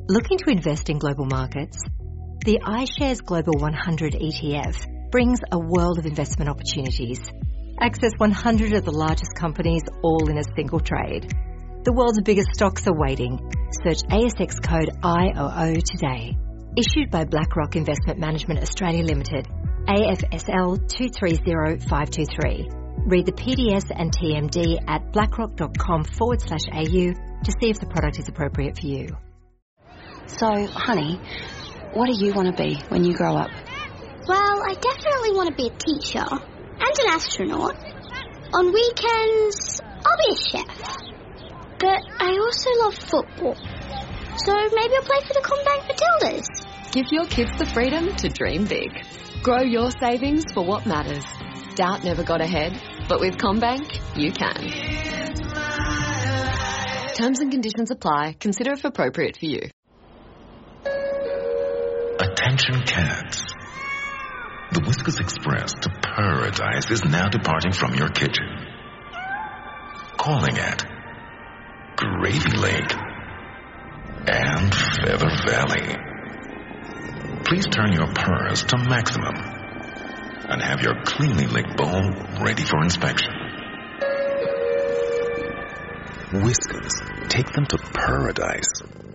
Looking to invest in global markets? The iShares Global 100 ETF brings a world of investment opportunities. Access 100 of the largest companies all in a single trade. The world's biggest stocks are waiting. Search ASX code IOO today. Issued by BlackRock Investment Management Australia Limited, AFSL 230523. Read the PDS and TMD at blackrock.com/AU to see if the product is appropriate for you. So, honey, what do you want to be when you grow up? Well, I definitely want to be a teacher and an astronaut. On weekends, I'll be a chef. But I also love football. So maybe I'll play for the CommBank Matildas. Give your kids the freedom to dream big. Grow your savings for what matters. Doubt never got ahead, but with CommBank, you can. Terms and conditions apply. Consider if appropriate for you. Attention cats. The Whiskas Express to Paradise is now departing from your kitchen. Calling at Gravy Lake and Feather Valley. Please turn your purrs to maximum and have your cleanly licked bowl ready for inspection. Whiskas, take them to Paradise.